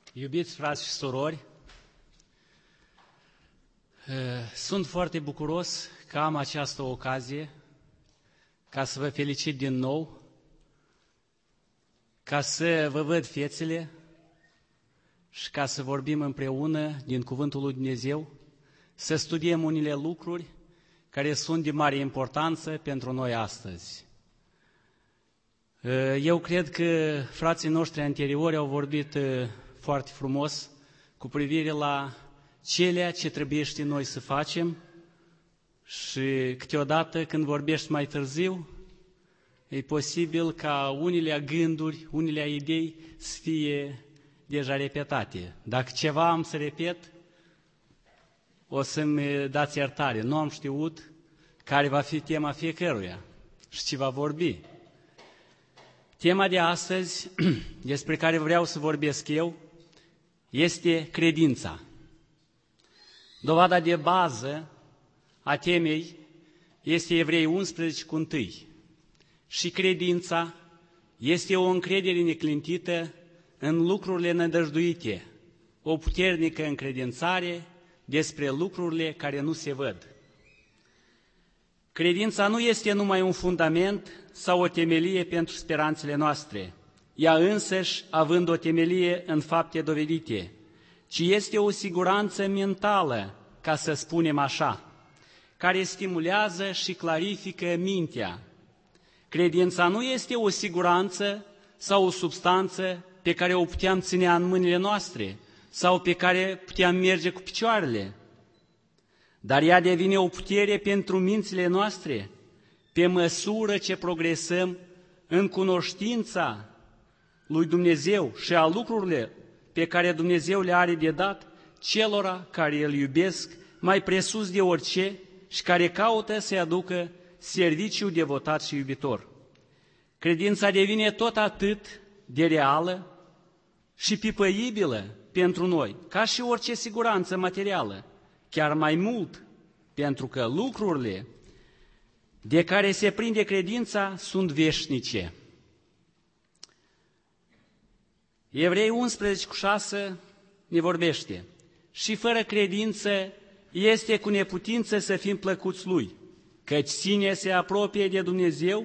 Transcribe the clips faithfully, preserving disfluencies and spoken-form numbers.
Iubiți frați și surori, sunt foarte bucuros că am această ocazie ca să vă felicit din nou, ca să vă văd fețele și ca să vorbim împreună din Cuvântul lui Dumnezeu, să studiem unele lucruri care sunt de mare importanță pentru noi astăzi. Eu cred că frații noștri anteriori au vorbit foarte frumos cu privire la cele ce trebuie noi să facem și câteodată când vorbești mai târziu, e posibil ca unele gânduri, unele idei să fie deja repetate. Dacă ceva am să repet, o să-mi dați iertare. Nu am știut care va fi tema fiecăruia și ce va vorbi. Tema de astăzi, despre care vreau să vorbesc eu, este credința. Dovada de bază a temei este Evrei unsprezece cu întâi. Și credința este o încredere neclintită în lucrurile nădăjduite, o puternică încredințare despre lucrurile care nu se văd. Credința nu este numai un fundament sau o temelie pentru speranțele noastre, ea însăși având o temelie în fapte dovedite, ci este o siguranță mentală, ca să spunem așa, care stimulează și clarifică mintea. Credința nu este o siguranță sau o substanță pe care o puteam ține în mâinile noastre sau pe care puteam merge cu picioarele, dar ea devine o putere pentru mințile noastre, pe măsură ce progresăm în cunoștința lui Dumnezeu și a lucrurile pe care Dumnezeu le are de dat celora care îl iubesc mai presus de orice și care caută să-i aducă serviciu devotat și iubitor. Credința devine tot atât de reală și pipăibilă pentru noi, ca și orice siguranță materială, chiar mai mult, pentru că lucrurile de care se prinde credința sunt veșnice. Evrei unsprezece cu șase ne vorbește: și fără credință este cu neputință să fim plăcuți Lui, căci cine se apropie de Dumnezeu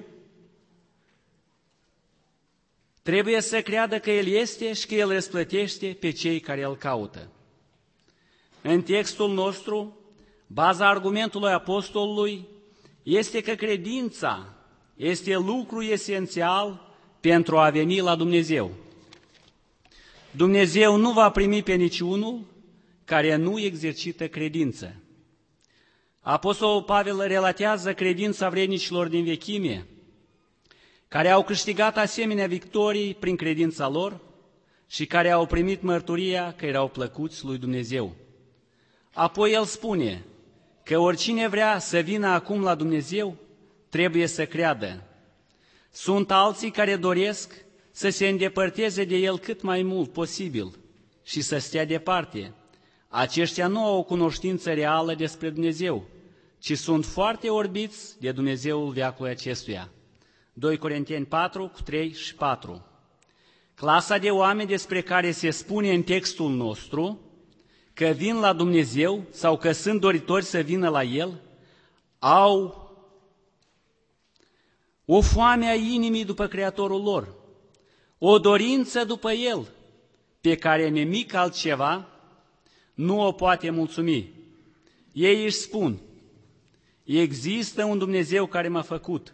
trebuie să creadă că El este și că El răsplătește pe cei care Îl caută. În textul nostru, baza argumentului apostolului este că credința este lucru esențial pentru a veni la Dumnezeu. Dumnezeu nu va primi pe niciunul care nu exercită credință. Apostolul Pavel relatează credința vrednicilor din vechime, care au câștigat asemenea victorii prin credința lor și care au primit mărturia că erau plăcuți lui Dumnezeu. Apoi el spune că oricine vrea să vină acum la Dumnezeu trebuie să creadă. Sunt alții care doresc să se îndepărteze de El cât mai mult posibil și să stea departe. Aceștia nu au o cunoștință reală despre Dumnezeu, ci sunt foarte orbiți de Dumnezeul veacului acestuia. doi Corinteni patru, cu trei și patru. Clasa de oameni despre care se spune în textul nostru că vin la Dumnezeu sau că sunt doritori să vină la El, au o foame a inimii după Creatorul lor, o dorință după El, pe care nimic altceva nu o poate mulțumi. Ei își spun: există un Dumnezeu care m-a făcut.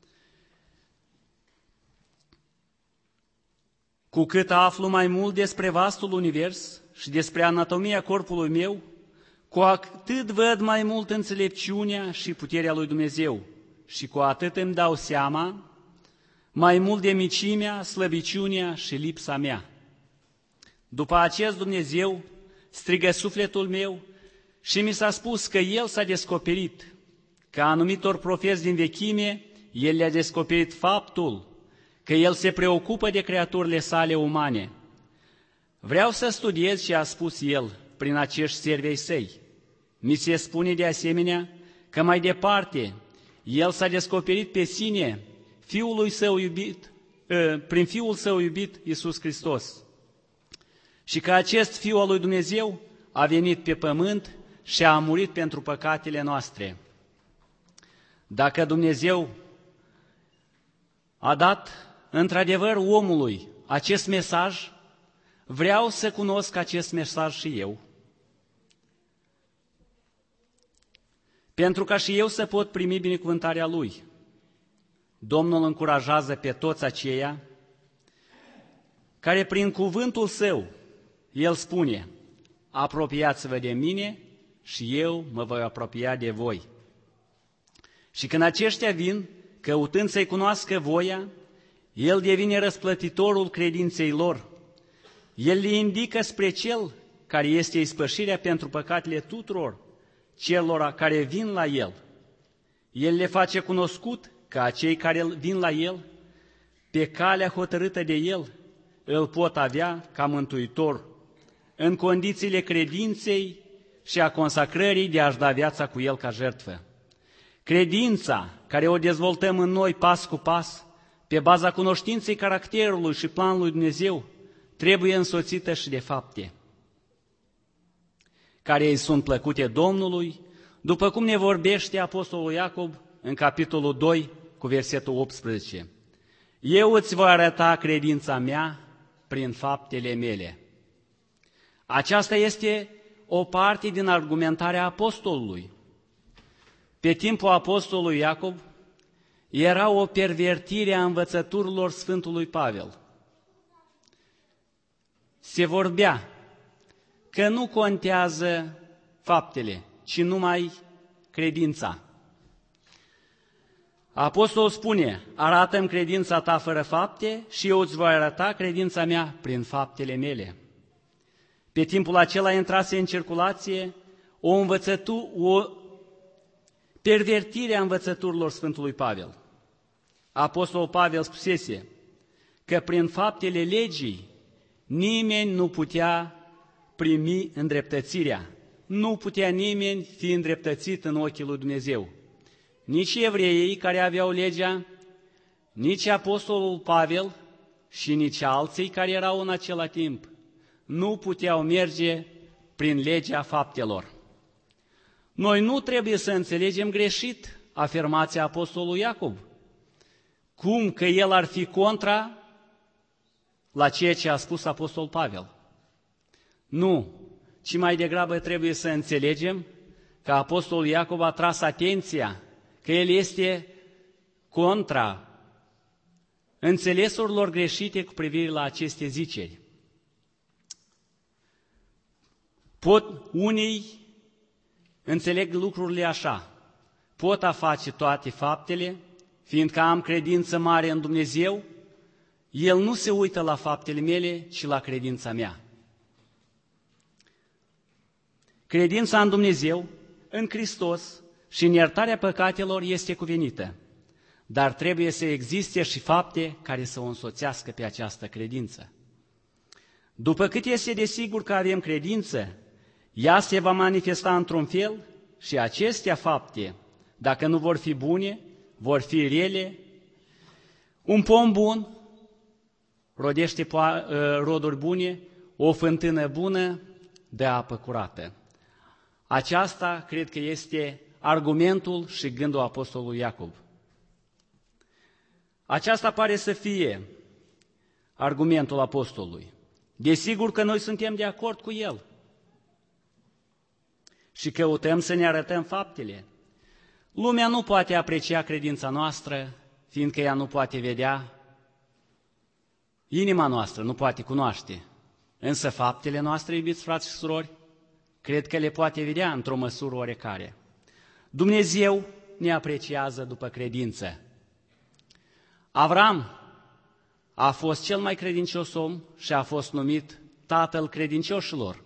Cu cât aflu mai mult despre vastul univers și despre anatomia corpului meu, cu atât văd mai mult înțelepciunea și puterea lui Dumnezeu și cu atât îmi dau seama mai mult de micimea, slăbiciunea și lipsa mea. După acest Dumnezeu strigă sufletul meu și mi s-a spus că El s-a descoperit, că anumitor profeți din vechime El le-a descoperit faptul că El se preocupă de creaturile sale umane. Vreau să studiez ce a spus El prin acești servei Săi. Mi se spune de asemenea că mai departe El s-a descoperit pe sine Fiului Său iubit, prin Fiul Său iubit, Iisus Hristos. și că acest Fiu al lui Dumnezeu a venit pe pământ și a murit pentru păcatele noastre. Dacă Dumnezeu a dat într-adevăr omului acest mesaj, vreau să cunosc acest mesaj și eu, pentru ca și eu să pot primi binecuvântarea Lui. Domnul încurajează pe toți aceia care prin cuvântul Său, El spune, apropiați-vă de mine și eu mă voi apropia de voi. Și când aceștia vin, căutând să-i cunoască voia, El devine răsplătitorul credinței lor. El le indică spre Cel care este ispășirea pentru păcatele tuturor celor care vin la El. El le face cunoscut că acei care vin la El, pe calea hotărâtă de El, îl pot avea ca mântuitor, în condițiile credinței și a consacrării de a-și da viața cu El ca jertfă. Credința care o dezvoltăm în noi pas cu pas, pe baza cunoștinței caracterului și planului Dumnezeu, trebuie însoțită și de fapte, care îi sunt plăcute Domnului, după cum ne vorbește Apostolul Iacob în capitolul doi, cu versetul optsprezece. Eu îți voi arăta credința mea prin faptele mele. Aceasta este o parte din argumentarea apostolului. Pe timpul apostolului Iacob era o pervertire a învățăturilor Sfântului Pavel. Se vorbea că nu contează faptele, ci numai credința. Apostolul spune, arată-mi credința ta fără fapte și eu îți voi arăta credința mea prin faptele mele. Pe timpul acela intrase în circulație o învățătură, o pervertire a învățăturilor Sfântului Pavel. Apostolul Pavel spusese că prin faptele legii nimeni nu putea primi îndreptățirea, nu putea nimeni fi îndreptățit în ochii lui Dumnezeu. Nici evreii care aveau legea, nici apostolul Pavel și nici alții care erau în acela timp nu puteau merge prin legea faptelor. Noi nu trebuie să înțelegem greșit afirmația apostolului Iacob, cum că el ar fi contra la ceea ce a spus apostolul Pavel. Nu, ci mai degrabă trebuie să înțelegem că apostolul Iacob a tras atenția că el este contra înțelesurilor greșite cu privire la aceste ziceri. Pot, unii înțeleg lucrurile așa, pot a face toate faptele, fiindcă am credință mare în Dumnezeu, El nu se uită la faptele mele, ci la credința mea. Credința în Dumnezeu, în Hristos și în iertarea păcatelor este cuvenită, dar trebuie să existe și fapte care să o însoțească pe această credință. După cât este de sigur că avem credință, ea se va manifesta într-un fel și acestea fapte, dacă nu vor fi bune, vor fi rele. Un pom bun rodește roduri bune, o fântână bună dă apă curată. Aceasta cred că este argumentul și gândul apostolului Iacob. Aceasta pare să fie argumentul apostolului. Desigur că noi suntem de acord cu el și căutăm să ne arătăm faptele. Lumea nu poate aprecia credința noastră, fiindcă ea nu poate vedea, inima noastră nu poate cunoaște, însă faptele noastre, iubiți frați și surori, cred că le poate vedea într-o măsură oarecare. Dumnezeu ne apreciază după credință. Avram a fost cel mai credincios om și a fost numit tatăl credincioșilor.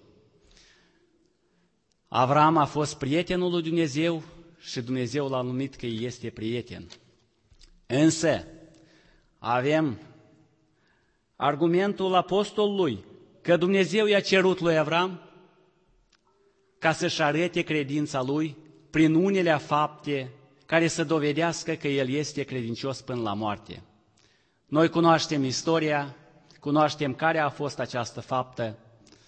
Avram a fost prietenul lui Dumnezeu și Dumnezeu l-a numit că este prieten. Însă avem argumentul apostolului că Dumnezeu i-a cerut lui Avram ca să-și arate credința lui prin unele fapte care să dovedească că el este credincios până la moarte. Noi cunoaștem istoria, cunoaștem care a fost această faptă.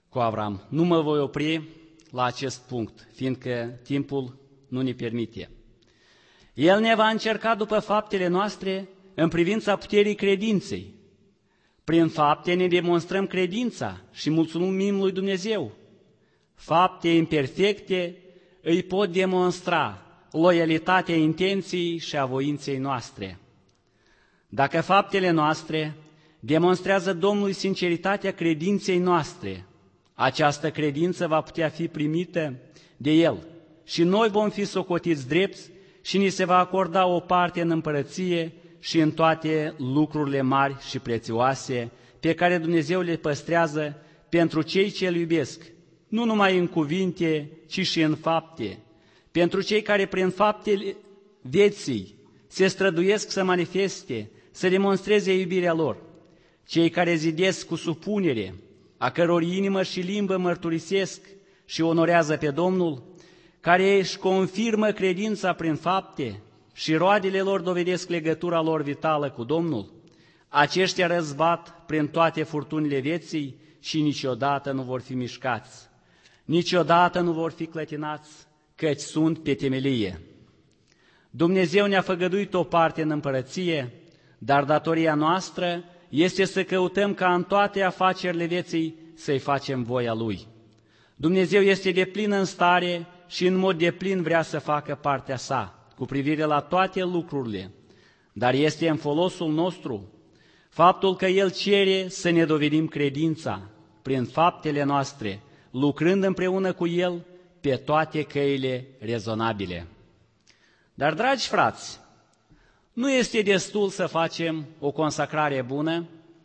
cu Avram. Nu mă voi opri la acest punct, fiindcă timpul nu ne permite. El ne va încerca după faptele noastre în privința puterii credinței. Prin fapte ne demonstrăm credința și mulțumim lui Dumnezeu. Fapte imperfecte îi pot demonstra loialitatea intenției și a voinței noastre. Dacă faptele noastre demonstrează Domnului sinceritatea credinței noastre, această credință va putea fi primită de El și noi vom fi socotiți drepți și ni se va acorda o parte în împărăție și în toate lucrurile mari și prețioase pe care Dumnezeu le păstrează pentru cei ce îl iubesc, nu numai în cuvinte, ci și în fapte, pentru cei care prin faptele vieții se străduiesc să manifeste, să demonstreze iubirea lor, cei care zidesc cu supunere, a căror inimă și limbă mărturisesc și onorează pe Domnul, care își confirmă credința prin fapte și roadele lor dovedesc legătura lor vitală cu Domnul, aceștia răzbat prin toate furtunile vieții și niciodată nu vor fi mișcați, niciodată nu vor fi clătinați, căci sunt pe temelie. Dumnezeu ne-a făgăduit o parte în împărăție, dar datoria noastră este să căutăm ca în toate afacerile vieții să-i facem voia Lui. Dumnezeu este deplin în stare și în mod deplin vrea să facă partea sa cu privire la toate lucrurile, dar este în folosul nostru faptul că El cere să ne dovedim credința prin faptele noastre, lucrând împreună cu El pe toate căile rezonabile. Dar, dragi frați, nu este destul să facem o consacrare bună,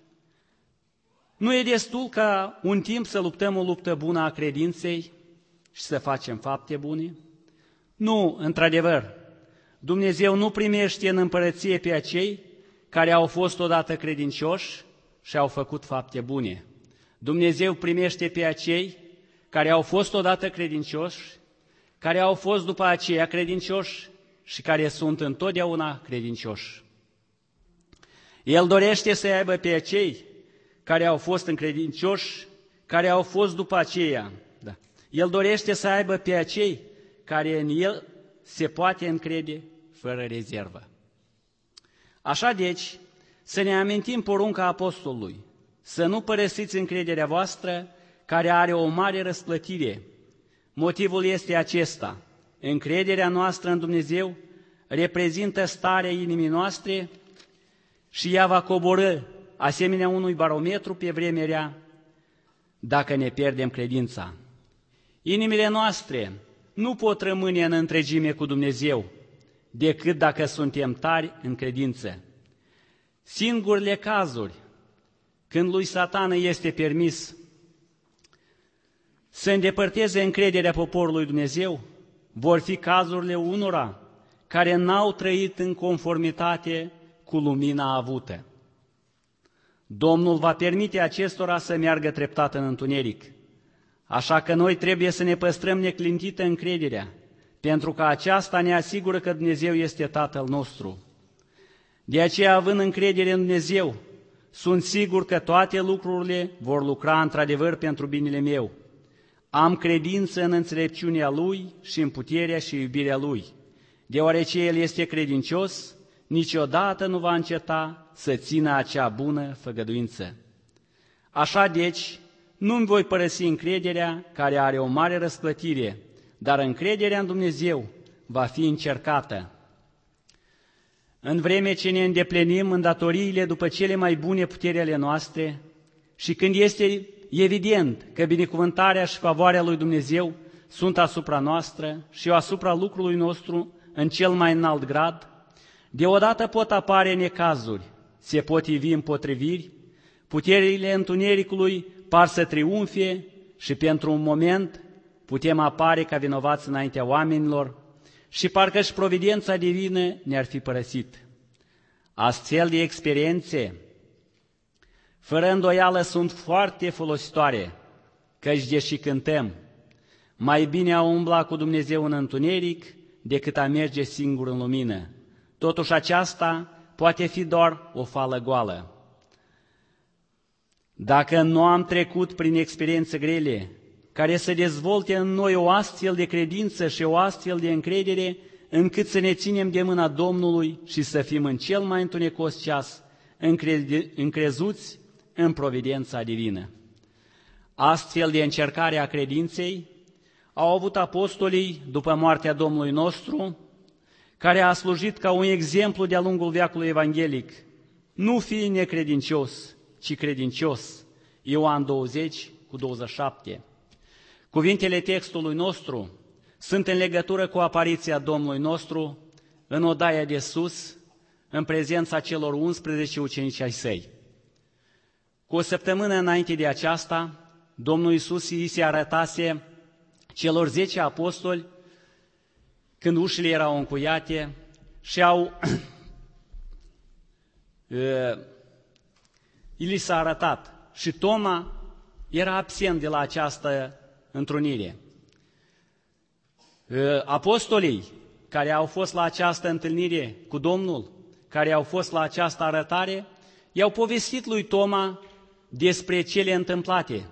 nu e destul ca un timp să luptăm o luptă bună a credinței și să facem fapte bune? Nu, într-adevăr, Dumnezeu nu primește în împărăție pe acei care au fost odată credincioși și au făcut fapte bune. Dumnezeu primește pe acei care au fost odată credincioși, care au fost după aceea credincioși și care sunt întotdeauna credincioși. El dorește să aibă pe acei care au fost încredincioși, care au fost după aceea. Da. El dorește să aibă pe acei care în El se poate încrede fără rezervă. Așa deci, să ne amintim porunca apostolului, să nu părăsiți încrederea voastră, care are o mare răsplătire. Motivul este acesta: încrederea noastră în Dumnezeu reprezintă starea inimii noastre și ea va coborî, asemenea unui barometru pe vreme rea, dacă ne pierdem credința. Inimile noastre nu pot rămâne în întregime cu Dumnezeu decât dacă suntem tari în credință. Singurele cazuri când lui Satană este permis să îndepărteze încrederea poporului Dumnezeu vor fi cazurile unora care n-au trăit în conformitate cu lumina avută. Domnul va permite acestora să meargă treptat în întuneric, așa că noi trebuie să ne păstrăm neclintită încrederea, pentru că aceasta ne asigură că Dumnezeu este Tatăl nostru. De aceea, având încredere în Dumnezeu, sunt sigur că toate lucrurile vor lucra într-adevăr pentru binele meu. Am credință în înțelepciunea Lui și în puterea și iubirea Lui. Deoarece El este credincios, niciodată nu va înceta să țină acea bună făgăduință. Așa deci, nu-mi voi părăsi încrederea care are o mare răsplătire, dar încrederea în Dumnezeu va fi încercată. În vreme ce ne îndeplinim îndatoriile după cele mai bune puteri ale noastre și când este evident că binecuvântarea și favoarea lui Dumnezeu sunt asupra noastră și asupra lucrului nostru în cel mai înalt grad, deodată pot apare necazuri, se pot ivi împotriviri, puterile întunericului par să triumfe și pentru un moment putem apare ca vinovați înaintea oamenilor și parcă-și providența divină ne-ar fi părăsit. Astfel de experiențe, fără îndoială, sunt foarte folositoare, căci deși cântăm, mai bine a umbla cu Dumnezeu în întuneric decât a merge singur în lumină. Totuși aceasta poate fi doar o fală goală. Dacă nu am trecut prin experiențe grele, care să dezvolte în noi o astfel de credință și o astfel de încredere, încât să ne ținem de mâna Domnului și să fim în cel mai întunecos ceas încre- încrezuți în providența divină. Astfel de încercare a credinței au avut apostolii după moartea Domnului nostru, care a slujit ca un exemplu de-a lungul veacului evanghelic. Nu fi necredincios, ci credincios. Ioan douăzeci cu douăzeci și șapte. Cuvintele textului nostru sunt în legătură cu apariția Domnului nostru în odaia de sus, în prezența celor unsprezece ucenici ai săi. Cu o săptămână înainte de aceasta, Domnul Iisus îi se arătase celor zece apostoli când ușile erau încuiate și au, li s-a arătat. Și Toma era absent de la această întrunire. Apostolii care au fost la această întâlnire cu Domnul, care au fost la această arătare, i-au povestit lui Toma despre cele întâmplate.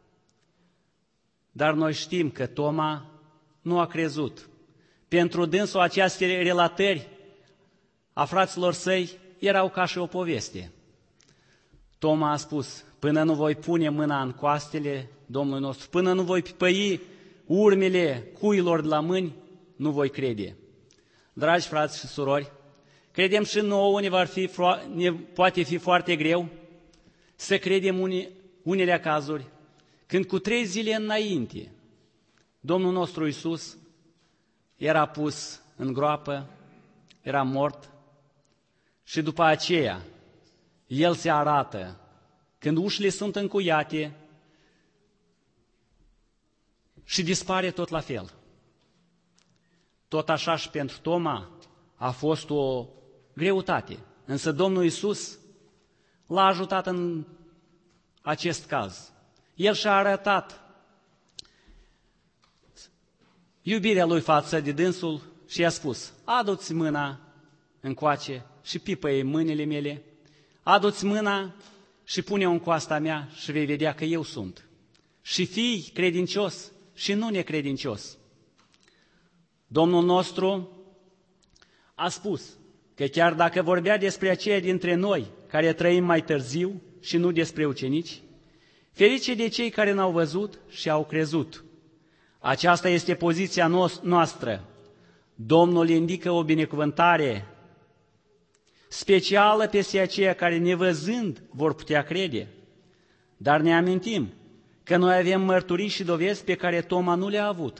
Dar noi știm că Toma nu a crezut. Pentru dânsul aceste relatări a fraților săi erau ca și o poveste. Toma a spus: până nu voi pune mâna în coastele Domnului nostru, până nu voi pipăi urmele cuilor de la mâini, nu voi crede. Dragi frați și surori, credem și nouă ne, va fi, ne poate fi foarte greu să credem une, unele cazuri, când cu trei zile înainte Domnul nostru Iisus era pus în groapă, era mort și după aceea El se arată când ușile sunt încuiate și dispare tot la fel. Tot așa și pentru Toma a fost o greutate, însă Domnul Iisus l-a ajutat în acest caz. El și-a arătat iubirea lui față de dânsul și i-a spus: adu-ți mâna încoace și pipăie mâinile mele, adu-ți mâna și pune-o în coasta mea și vei vedea că eu sunt. Și fii credincios și nu necredincios. Domnul nostru a spus că chiar dacă vorbea despre aceia dintre noi care trăim mai târziu și nu despre ucenici, ferice de cei care n-au văzut și au crezut. Aceasta este poziția noastră. Domnul indică o binecuvântare specială peste aceia care, nevăzând, vor putea crede. Dar ne amintim că noi avem mărturii și dovezi pe care Toma nu le-a avut.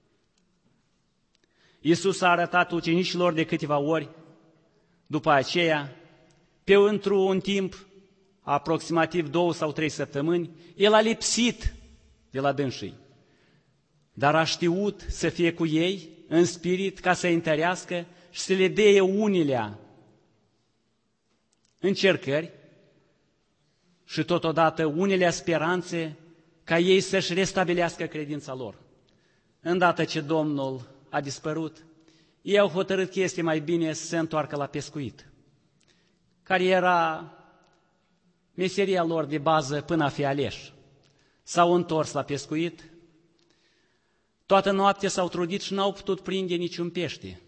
Iisus a arătat ucenicilor de câteva ori, după aceea, pe într-un timp, aproximativ două sau trei săptămâni, El a lipsit de la dânsii, dar a știut să fie cu ei în spirit ca să-i întărească și să le dea unele încercări și totodată unele speranțe ca ei să-și restabilească credința lor. Îndată ce Domnul a dispărut, ei au hotărât că este mai bine să se întoarcă la pescuit, care era meseria lor de bază până a fi aleși. S-au întors la pescuit, toată noaptea s-au trudit și n-au putut prinde niciun pește.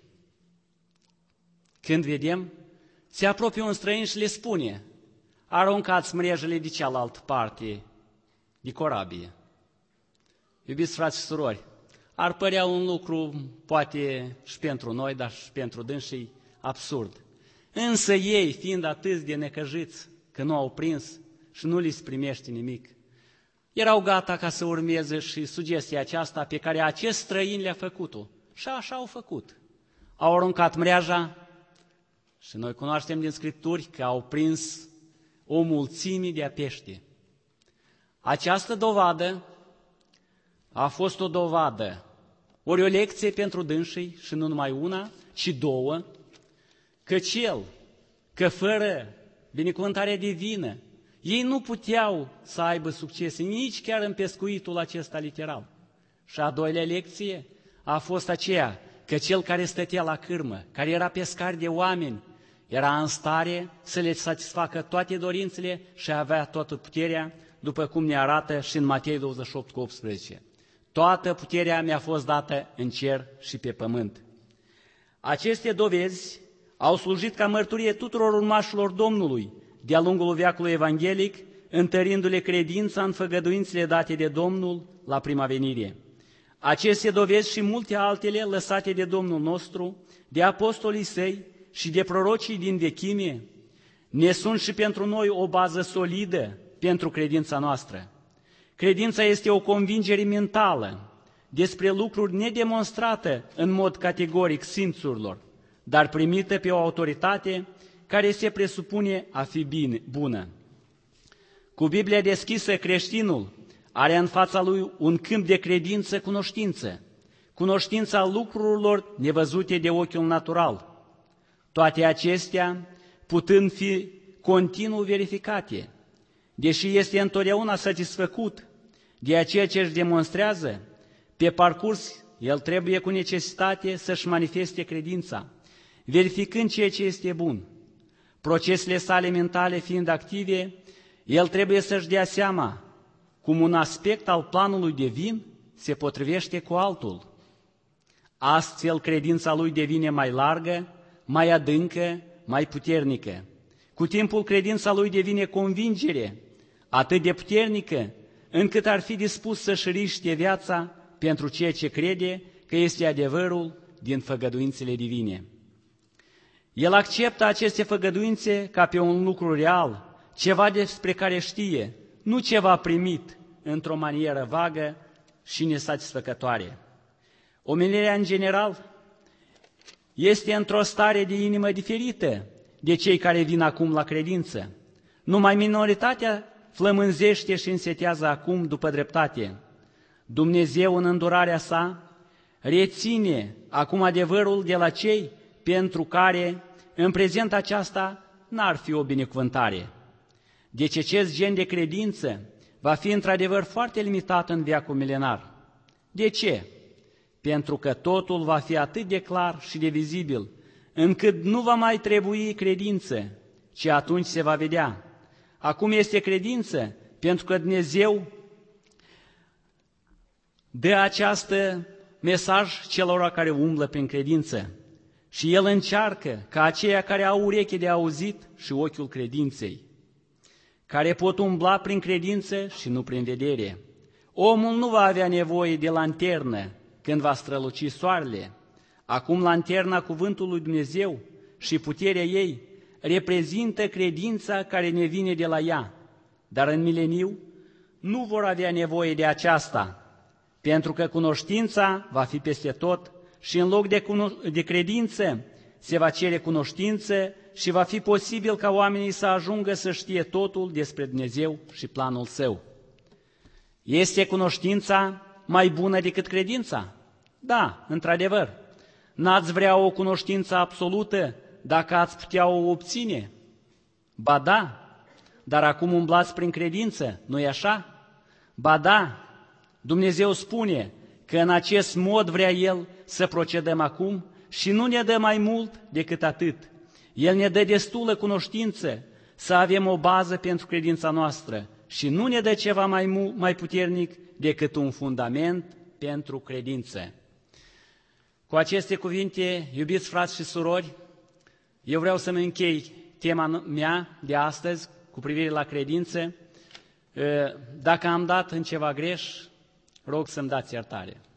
Când vedem, se apropie un străin și le spune: aruncați mrejele de cealaltă parte de corabie. Iubiți frați și surori, ar părea un lucru, poate și pentru noi, dar și pentru dânsii, absurd. Însă ei, fiind atât de necăjiți că nu au prins și nu li se primește nimic, erau gata ca să urmeze și sugestia aceasta pe care acest străin le-a făcut-o. Și așa au făcut. Au aruncat mreaja și noi cunoaștem din Scripturi că au prins o mulțime de pește. Această dovadă a fost o dovadă, ori o lecție pentru dânsii și nu numai una, ci două, că cel, că fără binecuvântarea divină, ei nu puteau să aibă succes nici chiar în pescuitul acesta literal. Și a doilea lecție a fost aceea că cel care stătea la cârmă, care era pescar de oameni, era în stare să le satisfacă toate dorințele și avea toată puterea, după cum ne arată și în Matei douăzeci și opt cu optsprezece. Toată puterea mi-a fost dată în cer și pe pământ. Aceste dovezi au slujit ca mărturie tuturor urmașilor Domnului de-a lungul veacului evanghelic, întărindu-le credința în făgăduințele date de Domnul la prima venire. Aceste dovezi și multe altele lăsate de Domnul nostru, de apostolii săi și de prorocii din vechime, ne sunt și pentru noi o bază solidă pentru credința noastră. Credința este o convingere mentală despre lucruri nedemonstrate în mod categoric simțurilor, dar primită pe o autoritate care se presupune a fi bine, bună. Cu Biblia deschisă, creștinul are în fața lui un câmp de credință-cunoștință, cunoștința lucrurilor nevăzute de ochiul natural. Toate acestea putând fi continuu verificate, deși este întotdeauna satisfăcut de ceea ce își demonstrează, pe parcurs el trebuie cu necesitate să-și manifeste credința, verificând ceea ce este bun. Procesele sale mentale fiind active, el trebuie să-și dea seama cum un aspect al planului divin se potrivește cu altul. Astfel, credința lui devine mai largă, mai adâncă, mai puternică. Cu timpul, credința lui devine convingere, atât de puternică, încât ar fi dispus să-și riște viața pentru ceea ce crede că este adevărul din făgăduințele divine. El acceptă aceste făgăduințe ca pe un lucru real, ceva despre care știe, nu ceva primit într-o manieră vagă și nesatisfăcătoare. Omenirea, în general, este într-o stare de inimă diferită de cei care vin acum la credință. Numai minoritatea flămânzește și însetează acum după dreptate. Dumnezeu, în îndurarea sa, reține acum adevărul de la cei pentru care în prezent aceasta n-ar fi o binecuvântare. Deci acest gen de credință va fi într-adevăr foarte limitat în veacul milenar. De ce? Pentru că totul va fi atât de clar și de vizibil, încât nu va mai trebui credință, ci atunci se va vedea. Acum este credință, pentru că Dumnezeu dă această mesaj celor care umblă prin credință. Și El încearcă ca aceia care au ureche de auzit și ochiul credinței, care pot umbla prin credință și nu prin vedere. Omul nu va avea nevoie de lanternă când va străluci soarele. Acum lanterna cuvântului lui Dumnezeu și puterea ei reprezintă credința care ne vine de la ea. Dar în mileniu nu vor avea nevoie de aceasta, pentru că cunoștința va fi peste tot și în loc de, cuno- de credință se va cere cunoștință și va fi posibil ca oamenii să ajungă să știe totul despre Dumnezeu și planul Său. Este cunoștința mai bună decât credința? Da, într-adevăr. N-ați vrea o cunoștință absolută dacă ați putea o obține? Ba da, dar acum umblați prin credință, nu-i așa? Ba da, Dumnezeu spune că în acest mod vrea El să procedăm acum și nu ne dă mai mult decât atât. El ne dă destulă cunoștință să avem o bază pentru credința noastră și nu ne dă ceva mai, mu- mai puternic decât un fundament pentru credință. Cu aceste cuvinte, iubiți frați și surori, eu vreau să-mi închei tema mea de astăzi cu privire la credință. Dacă am dat în ceva greș, rog să-mi dați iertare.